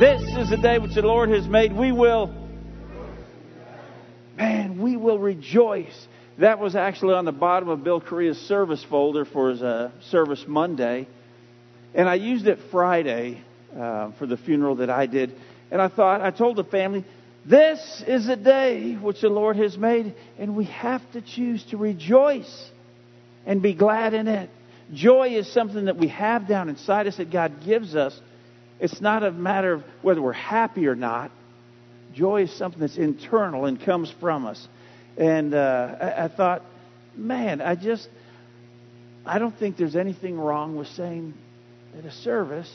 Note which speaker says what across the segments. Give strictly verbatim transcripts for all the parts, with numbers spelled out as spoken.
Speaker 1: This is the day which the Lord has made. We will, man, we will rejoice. That was actually on the bottom of Bill Correa's service folder for his uh, service Monday. And I used it Friday uh, for the funeral that I did. And I thought, I told the family, this is the day which the Lord has made. And we have to choose to rejoice and be glad in it. Joy is something that we have down inside us that God gives us. It's not a matter of whether we're happy or not. Joy is something that's internal and comes from us. And uh, I, I thought, man, I just, I don't think there's anything wrong with saying at a service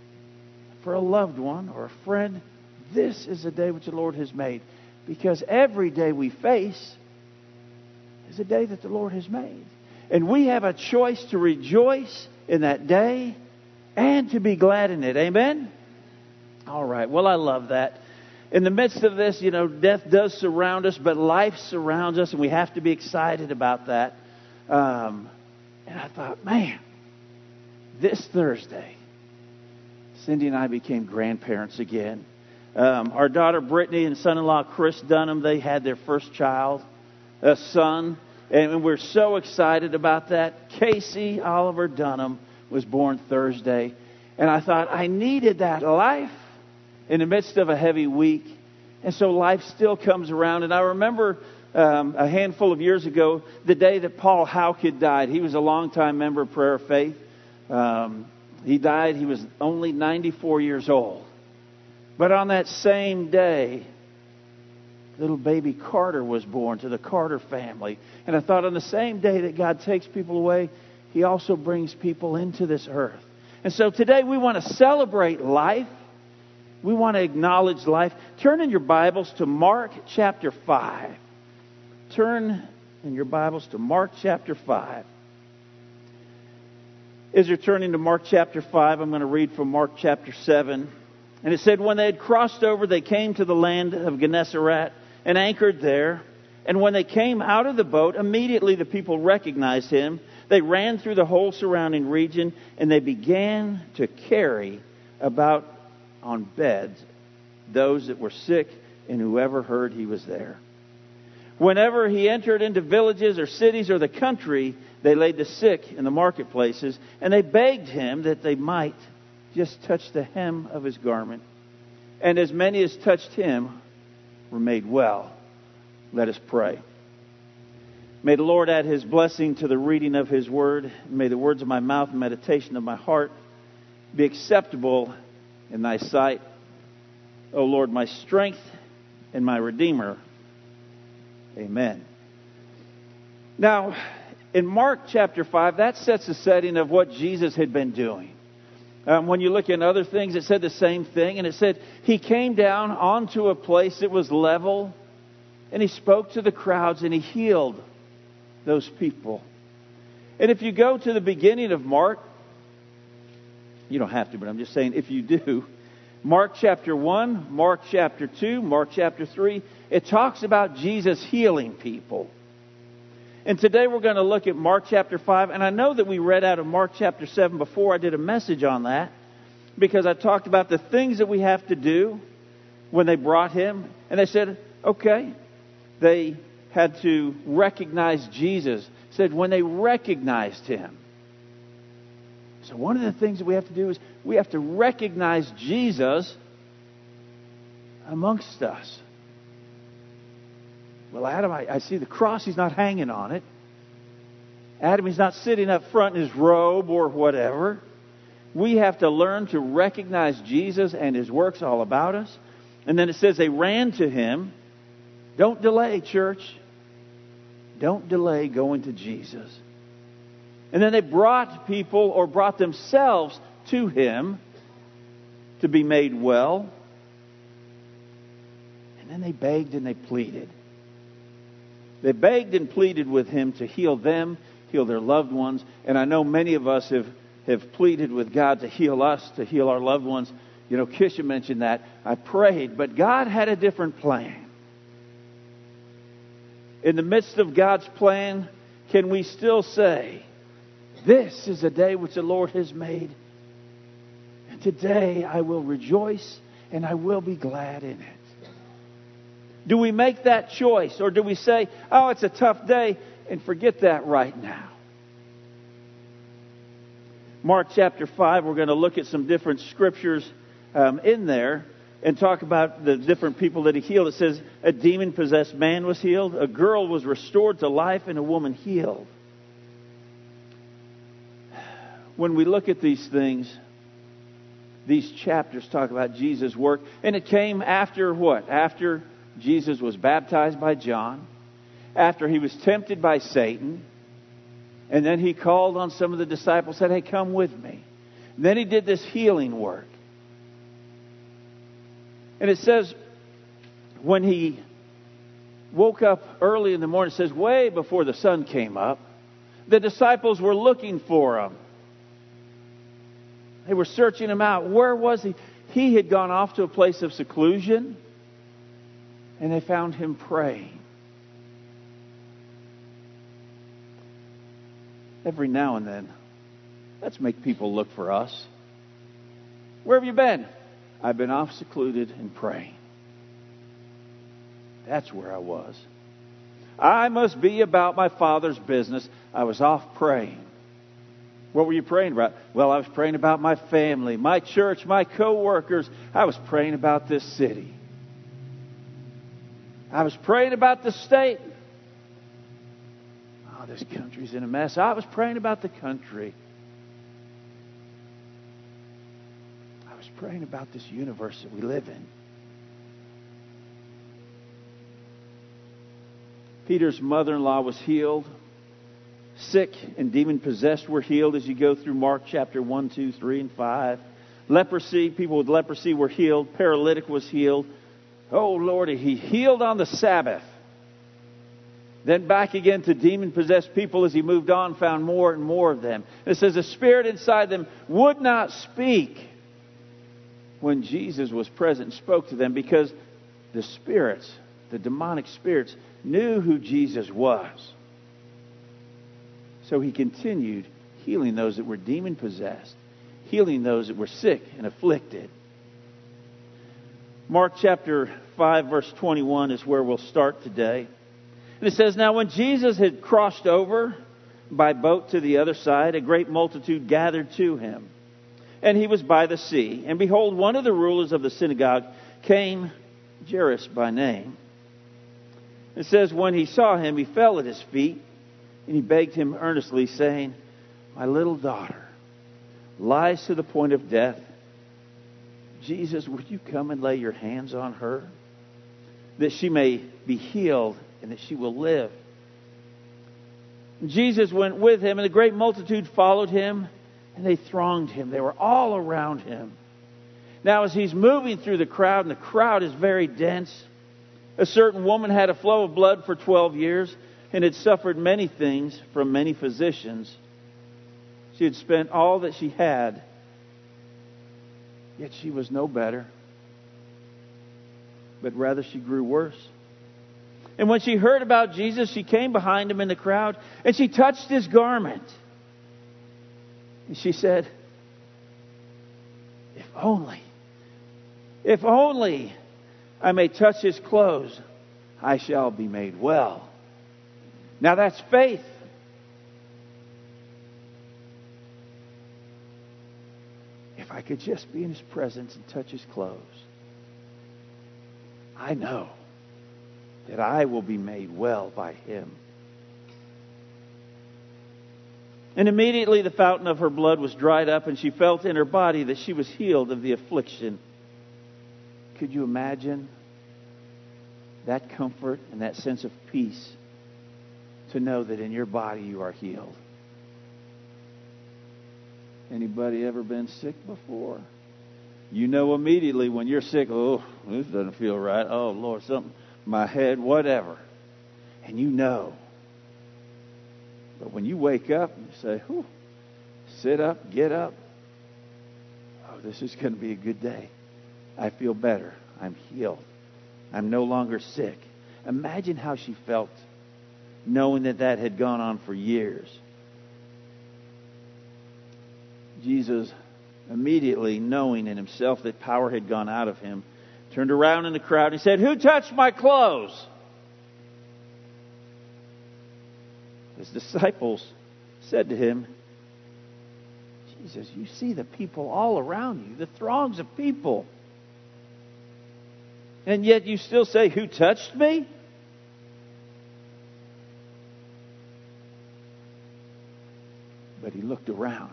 Speaker 1: for a loved one or a friend, this is the day which the Lord has made. Because every day we face is a day that the Lord has made. And we have a choice to rejoice in that day and to be glad in it. Amen? All right. Well, I love that. In the midst of this, you know, death does surround us, but life surrounds us, and we have to be excited about that. Um, and I thought, man, this Thursday, Cindy and I became grandparents again. Um, our daughter Brittany and son-in-law Chris Dunham, they had their first child, a son, and we're so excited about that. Casey Oliver Dunham was born Thursday, and I thought I needed that life in the midst of a heavy week. And so life still comes around. And I remember um, a handful of years ago, the day that Paul Howkid died. He was a longtime member of Prayer of Faith. Um, he died, he was only ninety-four years old. But on that same day, little baby Carter was born to the Carter family. And I thought on the same day that God takes people away, He also brings people into this earth. And so today we want to celebrate life. We want to acknowledge life. Turn in your Bibles to Mark chapter five. Turn in your Bibles to Mark chapter five. As you're turning to Mark chapter five, I'm going to read from Mark chapter seven. And it said, when they had crossed over, they came to the land of Gennesaret and anchored there. And when they came out of the boat, immediately the people recognized him. They ran through the whole surrounding region, and they began to carry about on beds those that were sick, and whoever heard he was there. Whenever he entered into villages or cities or the country, they laid the sick in the marketplaces, and they begged him that they might just touch the hem of his garment. And as many as touched him were made well. Let us pray. May the Lord add His blessing to the reading of His word. May the words of my mouth and meditation of my heart be acceptable in Thy sight, O Lord, my strength and my Redeemer. Amen. Now, in Mark chapter five, that sets the setting of what Jesus had been doing. Um, when you look in other things, it said the same thing. And it said He came down onto a place that was level, and He spoke to the crowds, and He healed those people. And if you go to the beginning of Mark, you don't have to, but I'm just saying if you do, Mark chapter one, Mark chapter two, Mark chapter three, it talks about Jesus healing people. And today we're going to look at Mark chapter five. And I know that we read out of Mark chapter seven before. I did a message on that because I talked about the things that we have to do when they brought Him. And they said, okay, they had to recognize Jesus. It said when they recognized Him. So one of the things that we have to do is we have to recognize Jesus amongst us. Well, Adam, I, I see the cross. He's not hanging on it. Adam, he's not sitting up front in his robe or whatever. We have to learn to recognize Jesus and His works all about us. And then it says they ran to Him. Don't delay, church. Don't delay going to Jesus. And then they brought people or brought themselves to Him to be made well. And then they begged and they pleaded. They begged and pleaded with Him to heal them, heal their loved ones. And I know many of us have, have pleaded with God to heal us, to heal our loved ones. You know, Kisha mentioned that. I prayed, but God had a different plan. In the midst of God's plan, can we still say, this is a day which the Lord has made, and today I will rejoice and I will be glad in it. Do we make that choice, or do we say, oh, it's a tough day, and forget that right now? Mark chapter five, we're going to look at some different scriptures um, in there and talk about the different people that he healed. It says a demon-possessed man was healed, a girl was restored to life, and a woman healed. When we look at these things, these chapters talk about Jesus' work, and it came after what? After Jesus was baptized by John, after he was tempted by Satan, and then he called on some of the disciples, said, hey, come with me. And then he did this healing work. And it says, when he woke up early in the morning, it says, way before the sun came up, the disciples were looking for him. They were searching him out. Where was he? He had gone off to a place of seclusion, and they found him praying. Every now and then, let's make people look for us. Where have you been? I've been off secluded and praying. That's where I was. I must be about my Father's business. I was off praying. What were you praying about? Well, I was praying about my family, my church, my co-workers. I was praying about this city. I was praying about the state. Oh, this country's in a mess. I was praying about the country. I was praying about this universe that we live in. Peter's mother-in-law was healed. Sick and demon-possessed were healed as you go through Mark chapter one, two, three, and five. Leprosy, people with leprosy were healed. Paralytic was healed. Oh, Lord, he healed on the Sabbath. Then back again to demon-possessed people as he moved on, found more and more of them. It says the spirit inside them would not speak when Jesus was present and spoke to them, because the spirits, the demonic spirits, knew who Jesus was. So he continued healing those that were demon-possessed, healing those that were sick and afflicted. Mark chapter five, verse twenty-one is where we'll start today. And it says, now when Jesus had crossed over by boat to the other side, a great multitude gathered to him. And he was by the sea. And behold, one of the rulers of the synagogue came, Jairus by name. It says, when he saw him, he fell at his feet. And he begged him earnestly, saying, my little daughter lies to the point of death. Jesus, would you come and lay your hands on her, that she may be healed and that she will live? And Jesus went with him, and a great multitude followed him, and they thronged him. They were all around him. Now, as he's moving through the crowd, and the crowd is very dense, a certain woman had a flow of blood for twelve years, and had suffered many things from many physicians. She had spent all that she had, yet she was no better, but rather she grew worse. And when she heard about Jesus, she came behind him in the crowd, and she touched his garment. And she said, if only, if only I may touch his clothes, I shall be made well. Now that's faith. If I could just be in his presence and touch his clothes, I know that I will be made well by him. And immediately the fountain of her blood was dried up, and she felt in her body that she was healed of the affliction. Could you imagine that comfort and that sense of peace? To know that in your body you are healed. Anybody ever been sick before? You know immediately when you're sick, oh, this doesn't feel right. Oh, Lord, something, my head, whatever. And you know. But when you wake up and you say, whew, sit up, get up. Oh, this is going to be a good day. I feel better. I'm healed. I'm no longer sick. Imagine how she felt, knowing that that had gone on for years. Jesus immediately knowing in himself that power had gone out of him, turned around in the crowd and he said, "Who touched my clothes?" His disciples said to him, "Jesus, you see the people all around you, the throngs of people. And yet you still say, 'Who touched me?'" But he looked around.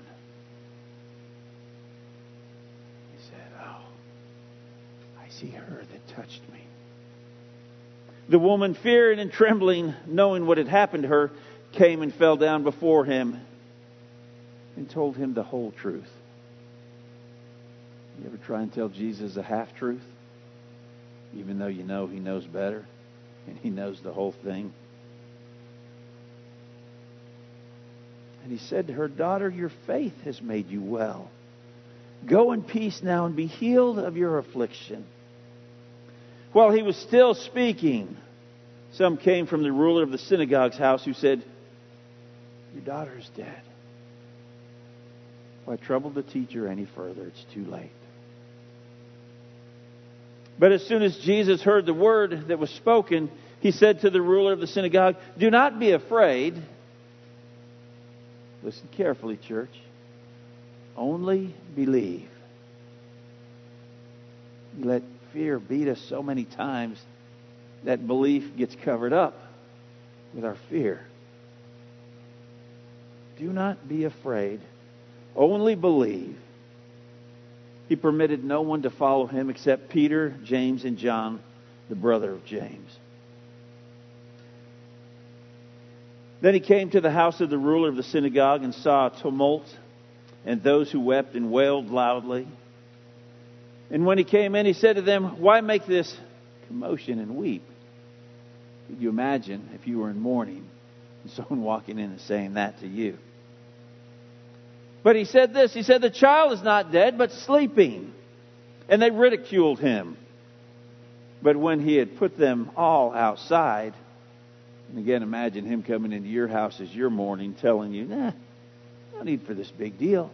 Speaker 1: He said, "Oh, I see her that touched me." The woman, fearing and trembling, knowing what had happened to her, came and fell down before him and told him the whole truth. You ever try and tell Jesus a half-truth? Even though you know he knows better and he knows the whole thing. And he said to her, "Daughter, your faith has made you well. Go in peace now and be healed of your affliction." While he was still speaking, some came from the ruler of the synagogue's house who said, "Your daughter is dead. Why trouble the teacher any further? It's too late." But as soon as Jesus heard the word that was spoken, he said to the ruler of the synagogue, "Do not be afraid." Listen carefully, church. Only believe. We let fear beat us so many times that belief gets covered up with our fear. Do not be afraid. Only believe. He permitted no one to follow him except Peter, James, and John, the brother of James. Then he came to the house of the ruler of the synagogue and saw a tumult and those who wept and wailed loudly. And when he came in, he said to them, "Why make this commotion and weep?" Could you imagine if you were in mourning and someone walking in and saying that to you? But he said this, he said, "The child is not dead, but sleeping." And they ridiculed him. But when he had put them all outside, and again, imagine him coming into your house as you're mourning, telling you, "Nah, no need for this big deal.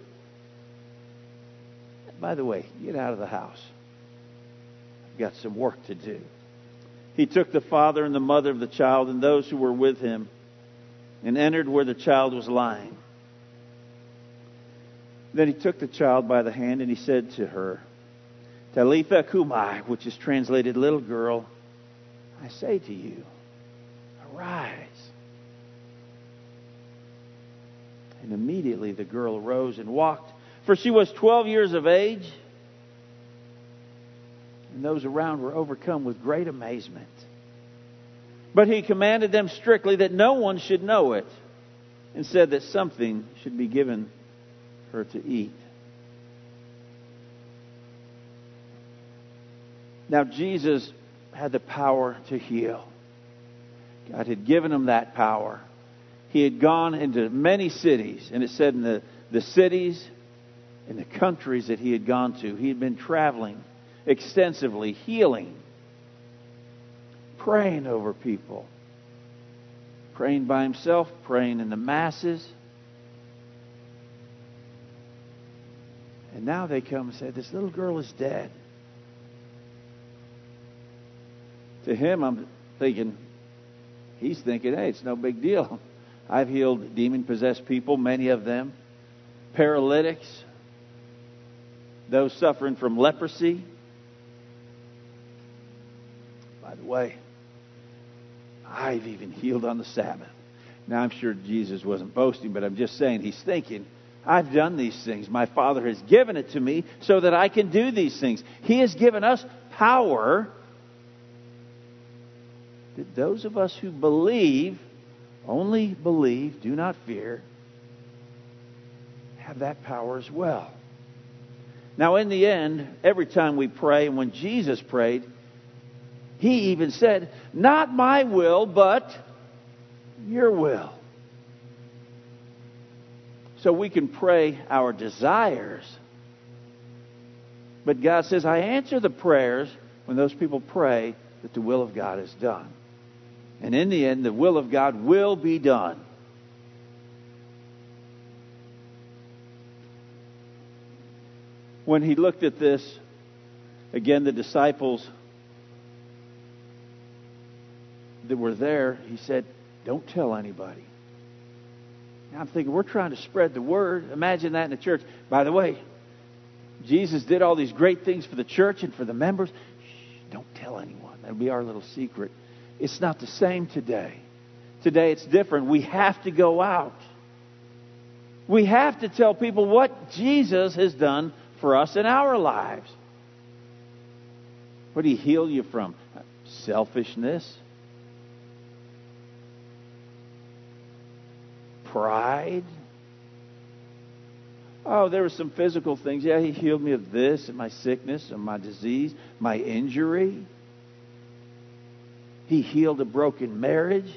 Speaker 1: By the way, get out of the house. I've got some work to do." He took the father and the mother of the child and those who were with him and entered where the child was lying. Then he took the child by the hand and he said to her, "Talitha cumi," which is translated, "Little girl, I say to you, arise." And immediately the girl arose and walked, for she was twelve years of age. And those around were overcome with great amazement. But he commanded them strictly that no one should know it, and said that something should be given her to eat. Now Jesus had the power to heal. God had given him that power. He had gone into many cities, and it said in the, the cities, in the countries that he had gone to, he had been traveling extensively, healing, praying over people, praying by himself, praying in the masses. And now they come and say, "This little girl is dead." To him, I'm thinking, he's thinking, "Hey, it's no big deal. I've healed demon-possessed people, many of them, paralytics, those suffering from leprosy. By the way, I've even healed on the Sabbath." Now, I'm sure Jesus wasn't boasting, but I'm just saying he's thinking, I've done these things. My Father has given it to me so that I can do these things. He has given us power that those of us who believe, only believe, do not fear, have that power as well. Now, in the end, every time we pray, and when Jesus prayed, he even said, "Not my will, but your will." So we can pray our desires. But God says, I answer the prayers when those people pray that the will of God is done. And in the end, the will of God will be done. when he looked at this, again, the disciples that were there, he said, don't tell anybody. Now I'm thinking, we're trying to spread the word. Imagine that in the church. By the way, Jesus did all these great things for the church and for the members. Shh, don't tell anyone. That'll be our little secret. It's not the same today. Today it's different. We have to go out. We have to tell people what Jesus has done for us in our lives. What did He heal you from? Selfishness. Pride. Oh, there were some physical things. Yeah, He healed me of this and my sickness and my disease, my injury. He healed a broken marriage.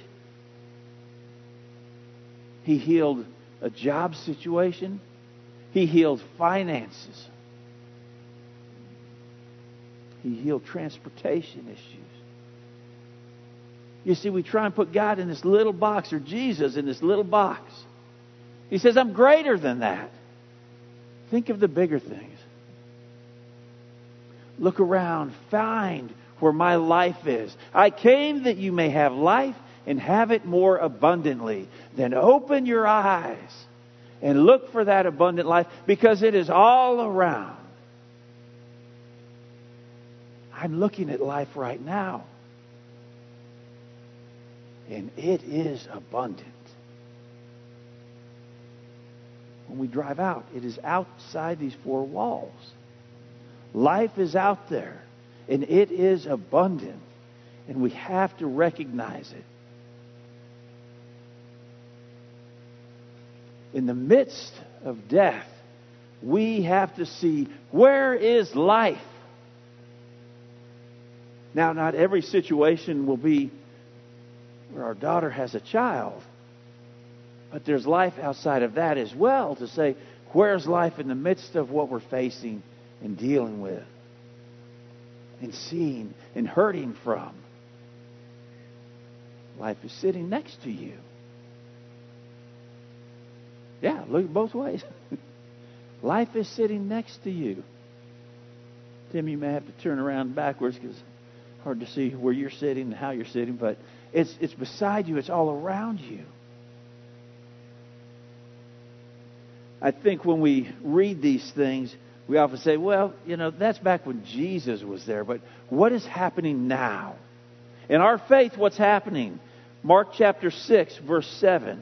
Speaker 1: He healed a job situation. He healed finances. He healed transportation issues. You see, we try and put God in this little box, or Jesus in this little box. He says, I'm greater than that. Think of the bigger things. Look around. Find where my life is. I came that you may have life and have it more abundantly. Then open your eyes and look for that abundant life, because it is all around. I'm looking at life right now, and it is abundant. When we drive out, it is outside these four walls. Life is out there, and it is abundant, and we have to recognize it. In the midst of death, we have to see, where is life? Now, not every situation will be where our daughter has a child. But there's life outside of that as well, to say, where's life in the midst of what we're facing and dealing with and seeing and hurting from? Life is sitting next to you. Yeah, look both ways. Life is sitting next to you. Tim, you may have to turn around backwards because it's hard to see where you're sitting and how you're sitting, but it's it's beside you. It's all around you. I think when we read these things, we often say, well, you know, that's back when Jesus was there. But what is happening now? In our faith, what's happening? Mark chapter six, verse seven.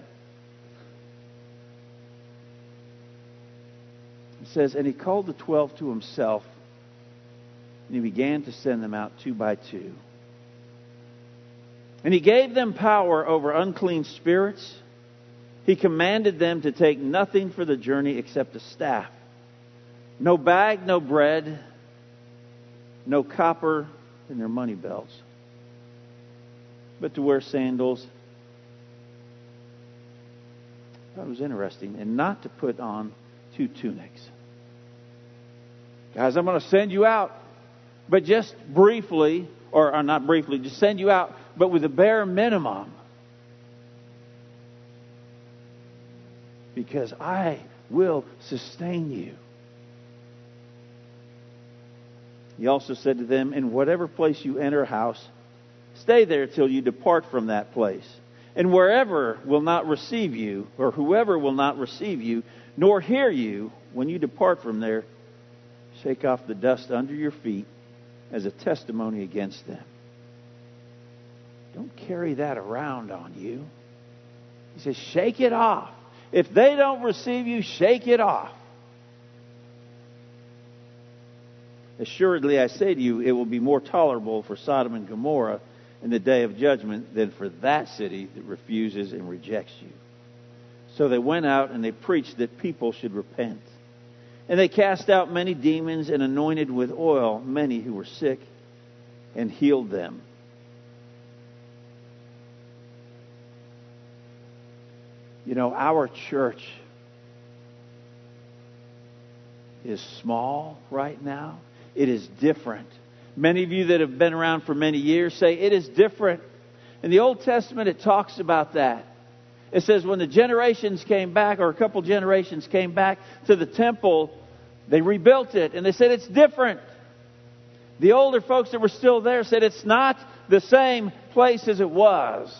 Speaker 1: It says, and He called the twelve to Himself, and He began to send them out two by two. And He gave them power over unclean spirits. He commanded them to take nothing for the journey except a staff. No bag, no bread, no copper in their money belts, but to wear sandals. That was interesting. And not to put on two tunics. Guys, I'm going to send you out, but just briefly, or, or not briefly, just send you out, but with the bare minimum. Because I will sustain you. He also said to them, in whatever place you enter a house, stay there till you depart from that place. And wherever will not receive you, or whoever will not receive you, nor hear you, when you depart from there, shake off the dust under your feet as a testimony against them. Don't carry that around on you. He says, shake it off. If they don't receive you, shake it off. Assuredly, I say to you, it will be more tolerable for Sodom and Gomorrah in the day of judgment than for that city that refuses and rejects you. So they went out and they preached that people should repent. And they cast out many demons and anointed with oil many who were sick and healed them. You know, our church is small right now. It is different. Many of you that have been around for many years say it is different. In the Old Testament, it talks about that. It says when the generations came back, or a couple generations came back to the temple, They rebuilt it, and they said it's different. The older folks that were still there said it's not the same place as it was.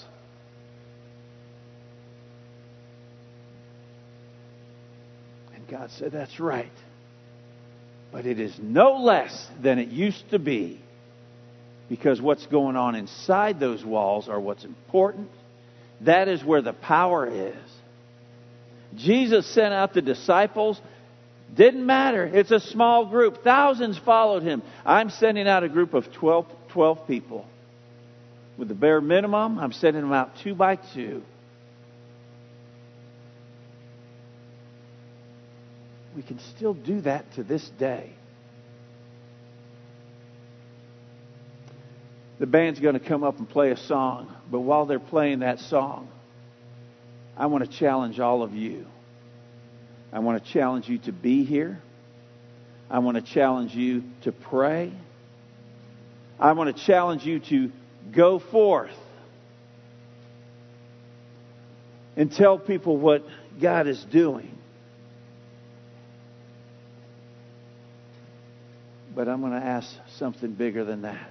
Speaker 1: And God said, that's right. But it is no less than it used to be. Because what's going on inside those walls are what's important. That is where the power is. Jesus sent out the disciples. Didn't matter. It's a small group. Thousands followed Him. I'm sending out a group of twelve, twelve people. With the bare minimum, I'm sending them out two by two. We can still do that to this day. The band's going to come up and play a song. But while they're playing that song, I want to challenge all of you. I want to challenge you to be here. I want to challenge you to pray. I want to challenge you to go forth and tell people what God is doing. But I'm going to ask something bigger than that.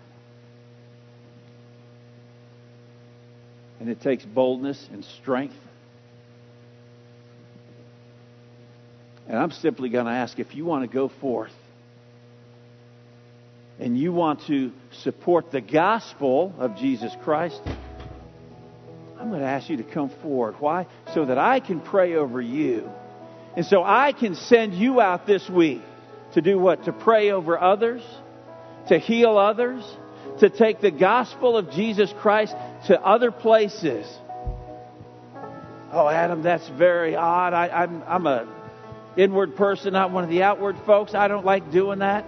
Speaker 1: And it takes boldness and strength. And I'm simply going to ask, if you want to go forth and you want to support the gospel of Jesus Christ, I'm going to ask you to come forward. Why? So that I can pray over you. And so I can send you out this week to do what? To pray over others, to heal others, to take the gospel of Jesus Christ to other places. Oh, Adam, that's very odd. I, I'm, I'm a inward person, not one of the outward folks. I don't like doing that.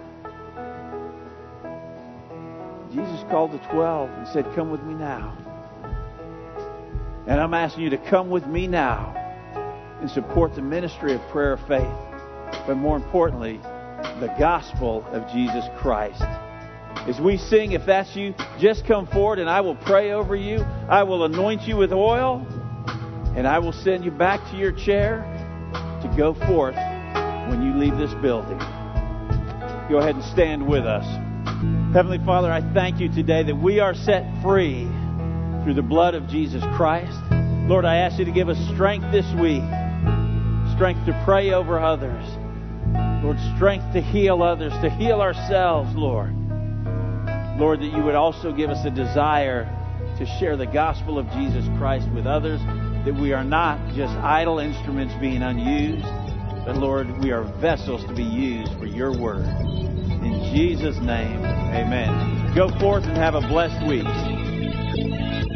Speaker 1: Jesus called the twelve and said, come with me now. And I'm asking you to come with me now and support the ministry of Prayer of Faith. But more importantly, the gospel of Jesus Christ. As we sing, if that's you, just come forward and I will pray over you. I will anoint you with oil. And I will send you back to your chair to go forth when you leave this building. Go ahead and stand with us. Heavenly Father, I thank you today that we are set free through the blood of Jesus Christ. Lord, I ask you to give us strength this week. Strength to pray over others. Lord, strength to heal others, to heal ourselves, Lord. Lord, that you would also give us a desire to share the gospel of Jesus Christ with others, that we are not just idle instruments being unused, but Lord, we are vessels to be used for your word. In Jesus' name, amen. Go forth and have a blessed week.